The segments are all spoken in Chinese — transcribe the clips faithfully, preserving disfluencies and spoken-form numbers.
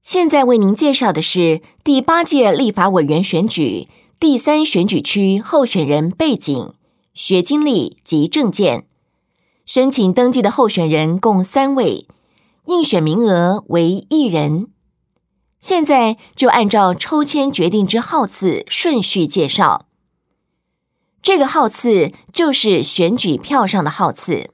现在为您介绍的是第八届立法委员选举第三选举区候选人背景、学经历及政见。申请登记的候选人共三位，应选名额为一人。现在就按照抽签决定之号次顺序介绍。这个号次就是选举票上的号次。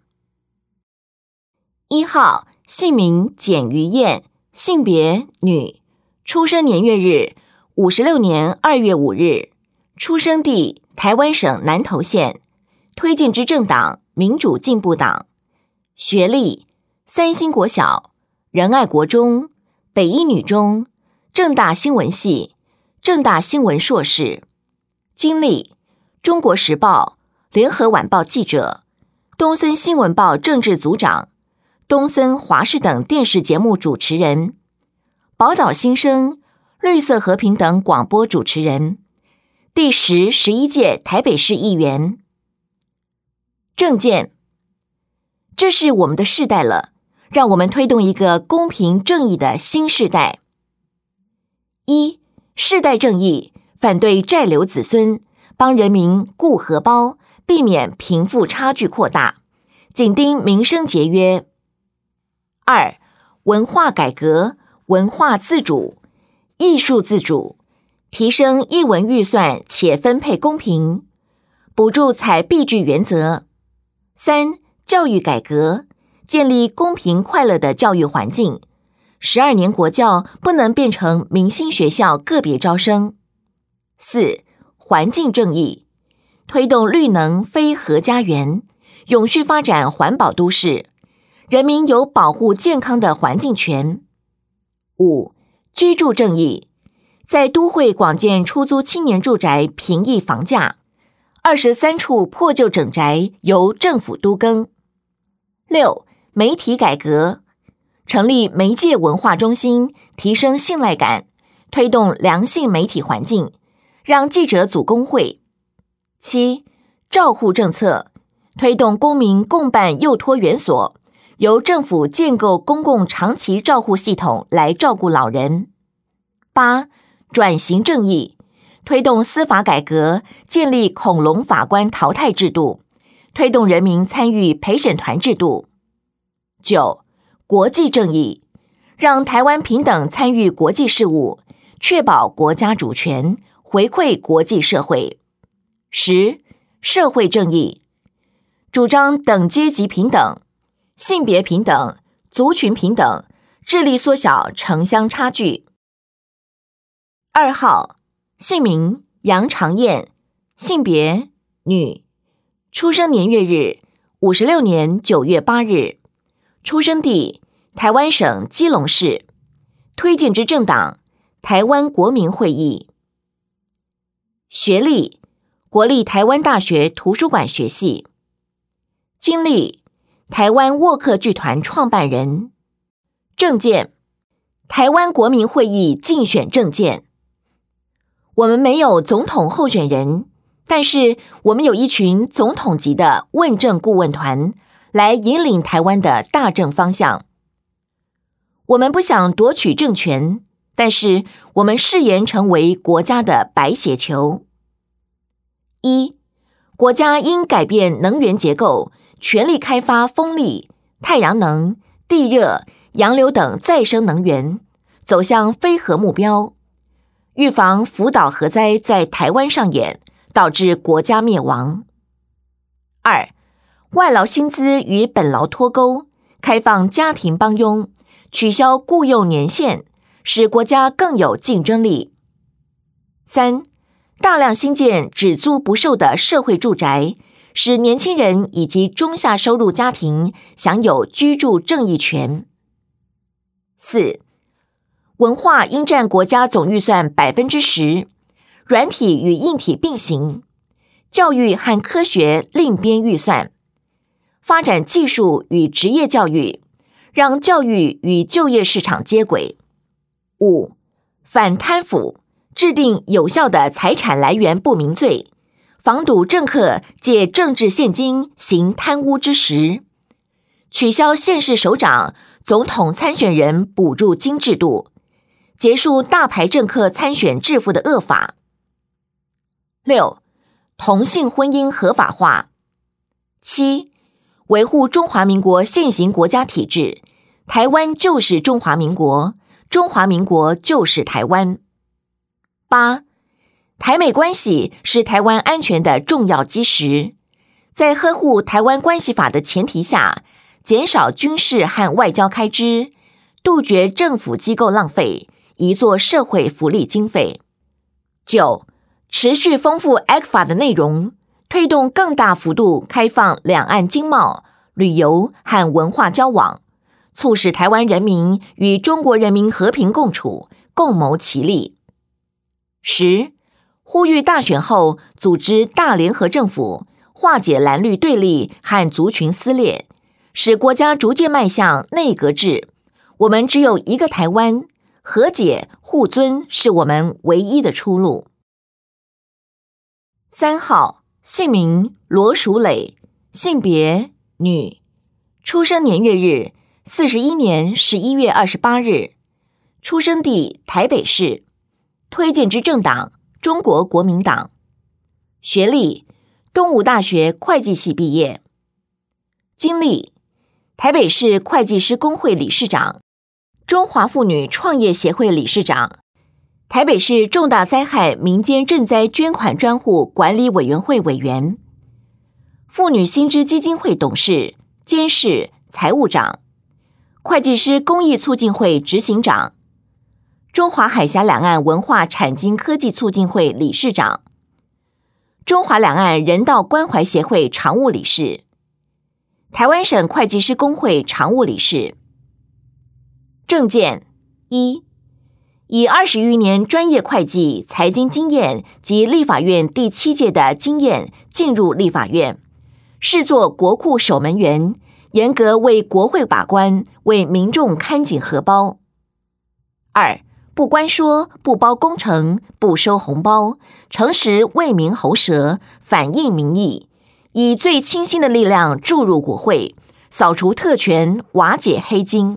一号，姓名简于燕，性别女，出生年月日五十六年二月五日，出生地台湾省南投县，推荐之政党民主进步党，学历三星国小、仁爱国中、北一女中、政大新闻系、政大新闻硕士，经历中国时报、联合晚报记者，东森新闻报政治组长，东森华视等电视节目主持人，宝岛新声、绿色和平等广播主持人，第十、十一届台北市议员。政见，这是我们的世代了，让我们推动一个公平正义的新世代。一、世代正义，反对债留子孙，帮人民顾荷包，避免贫富差距扩大，紧盯民生节约。二、文化改革，文化自主，艺术自主，提升艺文预算且分配公平，补助采币距原则。三、教育改革，建立公平快乐的教育环境，十二年国教不能变成明星学校个别招生。四、环境正义，推动绿能非核家园，永续发展环保都市，人民有保护健康的环境权。五、居住正义，在都会广建出租青年住宅，平抑房价，二十三处破旧整宅由政府都更。六、媒体改革，成立媒介文化中心，提升信赖感，推动良性媒体环境，让记者组工会。七、照护政策，推动公民共办幼托园所，由政府建构公共长期照护系统来照顾老人。八、转型正义，推动司法改革，建立恐龙法官淘汰制度，推动人民参与陪审团制度。九、国际正义，让台湾平等参与国际事务，确保国家主权，回馈国际社会。十、社会正义，主张等阶级平等，性别平等，族群平等，致力缩小城乡差距。二号，姓名杨长燕，性别女，出生年月日五十六年九月八日，出生地台湾省基隆市，推荐之政党台湾国民会议。学历国立台湾大学图书馆学系，经历台湾沃克剧团创办人。政见台湾国民会议竞选政见。我们没有总统候选人，但是我们有一群总统级的问政顾问团，来引领台湾的大政方向。我们不想夺取政权，但是我们誓言成为国家的白血球。一、国家应改变能源结构，全力开发风力、太阳能、地热、洋流等再生能源，走向非核目标，预防福岛核灾在台湾上演，导致国家灭亡。二、外劳薪资与本劳脱钩，开放家庭帮佣，取消雇用年限，使国家更有竞争力。三、大量新建只租不售的社会住宅，使年轻人以及中下收入家庭享有居住正义权。四、文化应占国家总预算百分之十，软体与硬体并行，教育和科学另编预算，发展技术与职业教育，让教育与就业市场接轨。五、反贪腐，制定有效的财产来源不明罪，防堵政客借政治现金行贪污之实，取消县市首长、总统参选人补助金制度， 结束大牌政客参选致富的恶法。六、同性婚姻合法化。七、维护中华民国现行国家体制，台湾就是中华民国，中华民国就是台湾。八、台美关系是台湾安全的重要基石，在呵护台湾关系法的前提下，减少军事和外交开支，杜绝政府机构浪费，移作社会福利经费。九、持续丰富 A C F A 的内容，推动更大幅度开放两岸经贸、旅游和文化交往，促使台湾人民与中国人民和平共处，共谋其利。十、呼吁大选后组织大联合政府，化解蓝绿对立和族群撕裂，使国家逐渐迈向内阁制。我们只有一个台湾，和解互尊是我们唯一的出路。三号，姓名罗淑蕾，性别女，出生年月日四十一年十一月二十八日，出生地台北市，推荐之政党中国国民党，学历东吴大学会计系毕业，经历台北市会计师公会理事长，中华妇女创业协会理事长，台北市重大灾害民间赈灾捐款专户管理委员会委员，妇女新知基金会董事、监事、财务长，会计师公益促进会执行长，中华海峡两岸文化产经科技促进会理事长，中华两岸人道关怀协会常务理事，台湾省会计师公会常务理事。政见一，以二十余年专业会计、财经经验及立法院第七届的经验进入立法院，视作国库守门员，严格为国会把关，为民众看紧荷包。二，不关说，不包工程，不收红包，诚实为民喉舌，反映民意，以最清新的力量注入国会，扫除特权，瓦解黑金。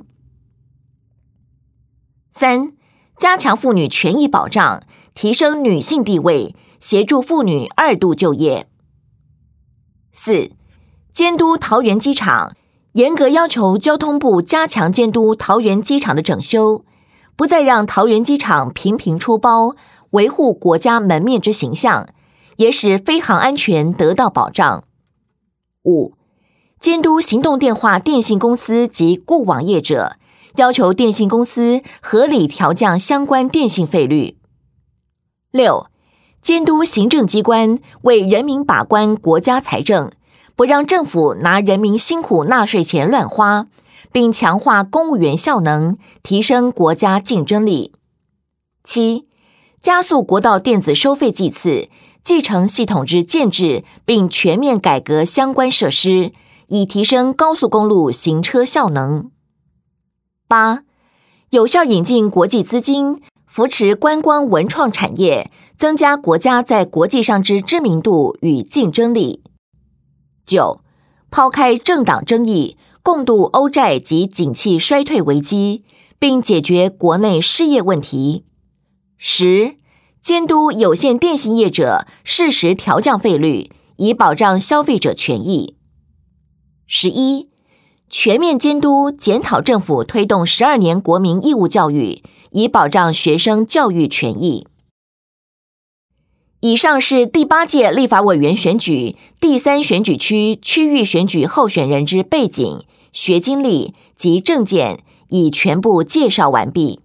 三，加强妇女权益保障，提升女性地位，协助妇女二度就业。四，监督桃园机场，严格要求交通部加强监督桃园机场的整修，不再让桃园机场频频出包，维护国家门面之形象，也使飞航安全得到保障。五，监督行动电话电信公司及固网业者，要求电信公司合理调降相关电信费率。六，监督行政机关为人民把关国家财政，不让政府拿人民辛苦纳税钱乱花，并强化公务员效能，提升国家竞争力。七，加速国道电子收费计次，继承系统之建制，并全面改革相关设施，以提升高速公路行车效能。八，有效引进国际资金，扶持观光文创产业，增加国家在国际上之知名度与竞争力。九，抛开政党争议，共度欧债及景气衰退危机，并解决国内失业问题。十，监督有线电信业者适时调降费率，以保障消费者权益。十一，全面监督检讨政府推动十二年国民义务教育，以保障学生教育权益。以上是第八届立法委员选举第三选举区区域选举候选人之背景、学经历及政见，已全部介绍完毕。